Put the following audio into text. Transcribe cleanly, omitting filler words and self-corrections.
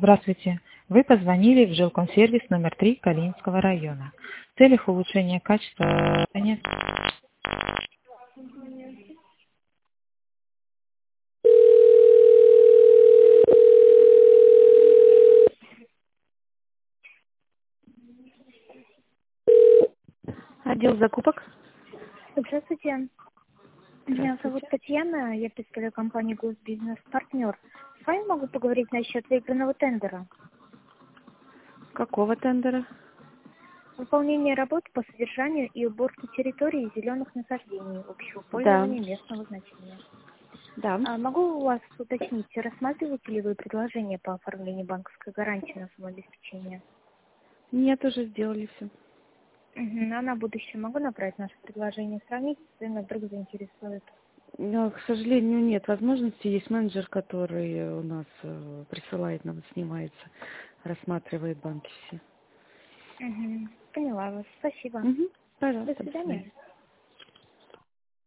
Здравствуйте. Вы позвонили в жилкомсервис номер 3 Калининского района. В целях улучшения качества жизни. Отдел закупок. Здравствуйте. Меня зовут Татьяна, я представляю компанию «Госбизнес Партнер». С вами могу поговорить насчет выигранного тендера. Какого тендера? Выполнение работ по содержанию и уборке территории зеленых насаждений общего Да. пользования местного значения. Да. Могу у вас уточнить, рассматриваете ли вы предложение по оформлению банковской гарантии на самообеспечение? Нет, уже сделали все. А на будущее могу направить наше предложение, сравнить, если вдруг заинтересует? Но, к сожалению, нет возможности. Есть менеджер, который у нас присылает нам, снимается, рассматривает банки все. Поняла вас. Спасибо. До Пожалуйста, до свидания. свидания.